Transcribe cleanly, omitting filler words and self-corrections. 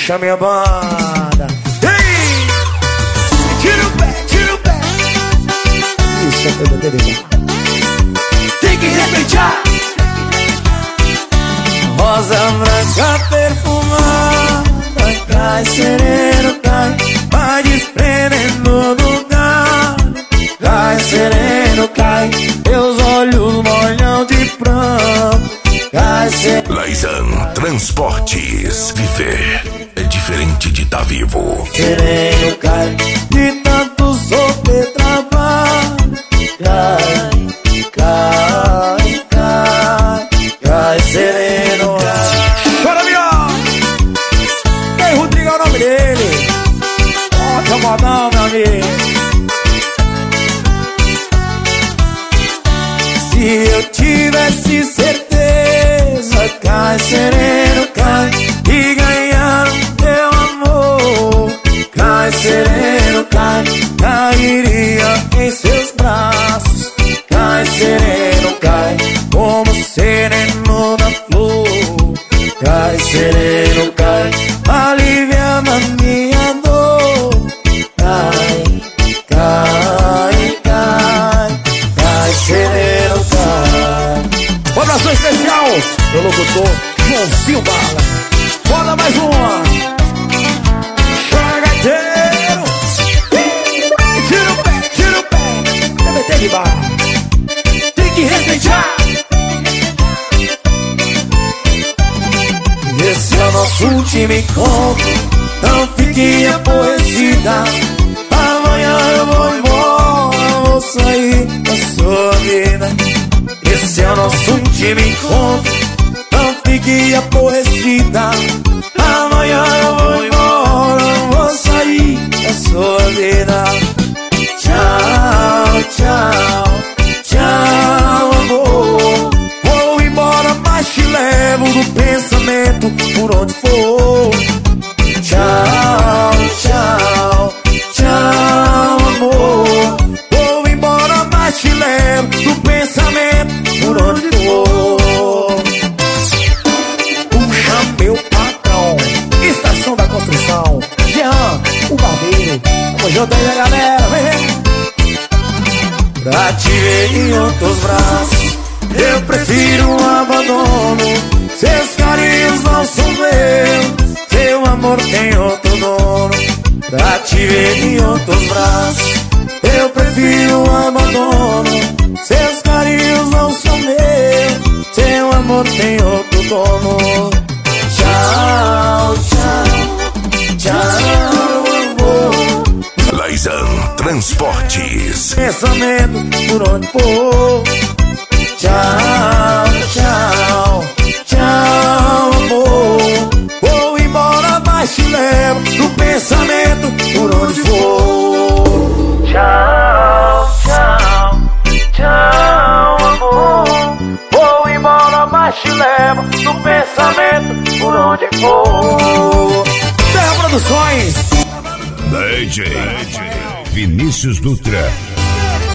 Puxa minha banda. Ei! Tira o pé, tira o pé. Isso é tudo dele. Tem que respeitar. Rosa branca perfumada, cai sereno, cai, vai desprendendo do galho. Cai sereno, cai, teus olhos molham de pranto. Cai sereno. Laizan Transportes. Viver é diferente de estar vivo. Sereno, cai, de tanto sofrer trabalho. Cai, cai, cai, cai sereno, cai. Chora, melhor! Ei, Rodrigo é o nome dele. Toca modão, meu amigo. Se eu tivesse certeza, cai sereno, cai, e ganhar o teu amor. Cai sereno, cai, cairia em seus braços. Cai sereno, cai, como sereno da flor. Cai sereno, cai, alivia a minha dor. Cai, cai, cai, cai sereno, cai. Abração especial do locutor Joãozinho Bala. Bora mais uma. Chora, gaiteiro. Tira o pé, tira o pé. TBT de bar. Tem que respeitar. Esse é o nosso último encontro. Não fique aborrecida. Amanhã eu vou embora, vou sair da sua vida. Esse é o nosso último encontro. Não fique aborrecida. Amanhã eu vou embora, vou sair da sua vida. Tchau, tchau, tchau, amor. Vou embora, mas te levo do pensamento por onde for. Tchau, tchau, tchau, amor. Vou embora, mas te levo do pensamento por onde for. Puxa meu patrão, estação da construção. Jean, o barbeiro. Tamo junto aí, galera, vem. Pra te ver em outros braços, eu prefiro um abandono. Seus carinhos não são meus, seu amor tem outro dono. Pra te ver em outros braços, eu prefiro um abandono. Seus carinhos não são meus, seu amor tem outro dono. Tchau, tchau, tchau, amor. Laizan Transportes. Pensamento por onde for. Tchau, tchau, tchau, amor. Vou embora, mas te levo do pensamento por onde for. Tchau, tchau, tchau, amor. Vou embora, mas te levo do pensamento por onde for. Terra Produções. DJ Vinícius Dutra.